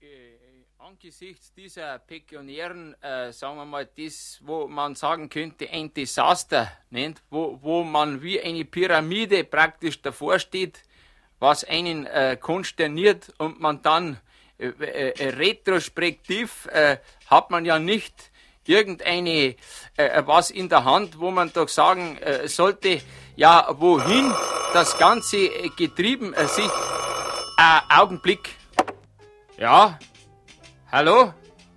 Angesichts dieser pekuniären, sagen wir mal, das, wo man sagen könnte, ein Desaster nennt, wo man wie eine Pyramide praktisch davor steht, was einen konsterniert und man dann retrospektiv hat man ja nicht irgendeine was in der Hand, wo man doch sagen sollte, ja, wohin das Ganze getrieben sich. Augenblick. Ja. Hallo?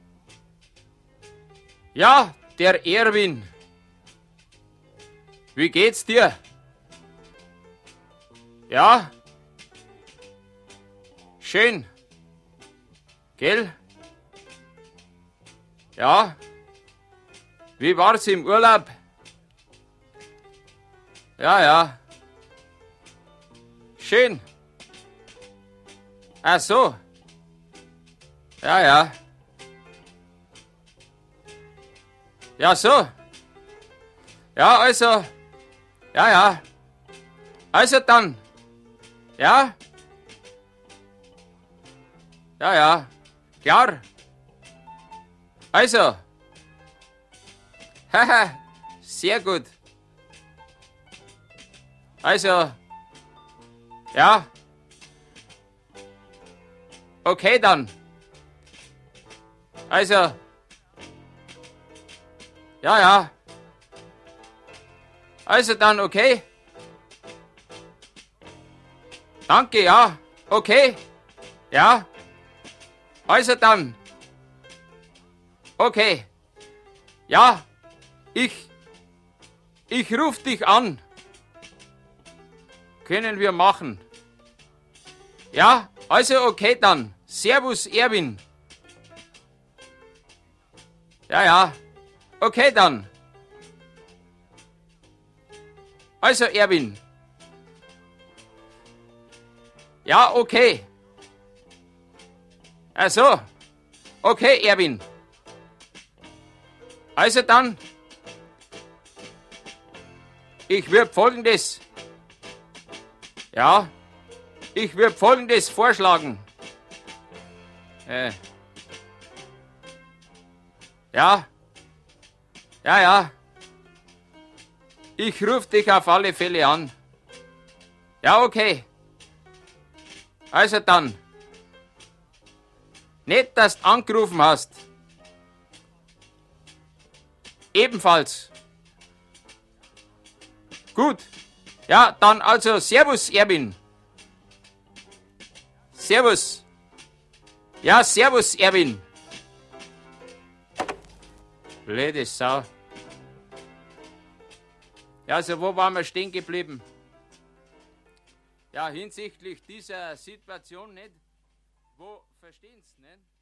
Ja, der Erwin. Wie geht's dir? Ja? Schön. Gell? Ja? Wie war's im Urlaub? Ja, ja. Schön. Ach so. Ja, ja. Ja, so. Ja, also. Ja, ja. Also dann. Ja? Ja, ja. Klar. Also. Haha. Sehr gut. Also. Ja. Okay, dann. Also. Ja, ja. Also dann, okay. Danke, ja. Okay. Ja. Also dann. Okay. Ja. Ich ruf dich an. Können wir machen. Ja, also okay dann. Servus, Erwin. Ja, ja. Okay dann. Also, Erwin. Ja, okay. Ach so. Okay, Erwin. Also dann. Ich würde Folgendes. Ja. Ich würde Folgendes vorschlagen. Ja. Ja, ja. Ich rufe dich auf alle Fälle an. Ja, okay. Also dann. Nicht, dass du angerufen hast. Ebenfalls. Gut. Ja, dann also Servus, Erwin. Servus. Ja, servus, Erwin. Blöde Sau. Ja, also wo waren wir stehen geblieben? Ja, hinsichtlich dieser Situation nicht. Wo verstehen's nicht?